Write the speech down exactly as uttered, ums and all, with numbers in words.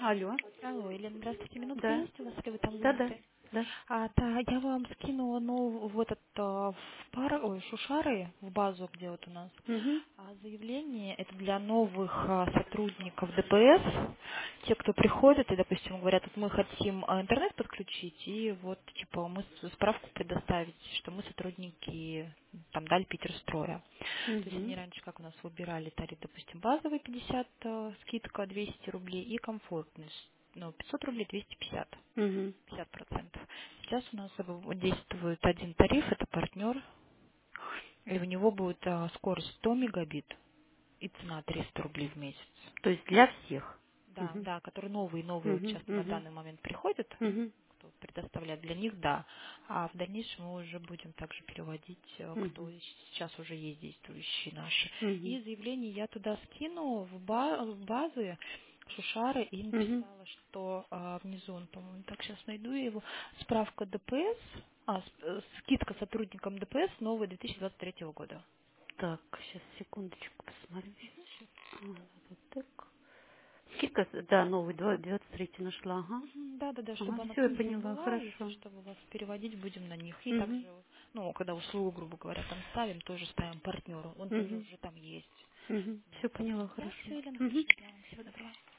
Алло. Алло, Елена, здравствуйте. Минутка Да. есть у вас, или вы там Да, да, заняты? да. А, да, я вам скинула ну, вот этот а, в пар, ой, шушары в базу, где вот у нас Угу. а, заявление. Это для новых а, сотрудников ДПС. Те, кто приходит и, допустим, говорят, вот мы хотим а, интернет подключить, и вот, типа, мы с- справку предоставить, что мы сотрудники там Даль Питерстроя. То есть они Угу. раньше как у нас выбирали тариф, допустим, базовый пятьдесят, э, скидка двести рублей и комфортный, с- ну, пятьсот рублей двести пятьдесят, Угу. пятьдесят процентов. Сейчас у нас э, действует один тариф, это партнер, и у него будет э, скорость сто мегабит и цена триста рублей в месяц. То есть для всех. Да, Угу. да, которые новые, новые вот Угу. сейчас на Угу. данный момент приходят, Угу. кто предоставляет для них, да. А в дальнейшем мы уже будем также переводить, э, кто Угу. сейчас уже есть действующие наши. Угу. И заявление я туда скину в, ба- в базы Шушары и Угу. написала, что а, внизу, он, по-моему, так сейчас найду я его, справка ДПС, а, с- э, скидка сотрудникам ДПС новая две тысячи двадцать третьего года. Так, сейчас секундочку посмотрю. Сейчас. Вот так. Скидка, да, новый, два- двадцать третий нашла. Ага. Мгм, да-да-да, Ага, чтобы она все, я цифра поняла, была, если хорошо. что, у вас переводить будем на них. И Угу. также, ну, когда услугу, грубо говоря, там ставим, тоже ставим партнеру. Он тоже Угу. уже там есть. Угу. Вот. Все поняла, Да, хорошо. все, Елена, Угу. хорошо. Да, вам всего доброго.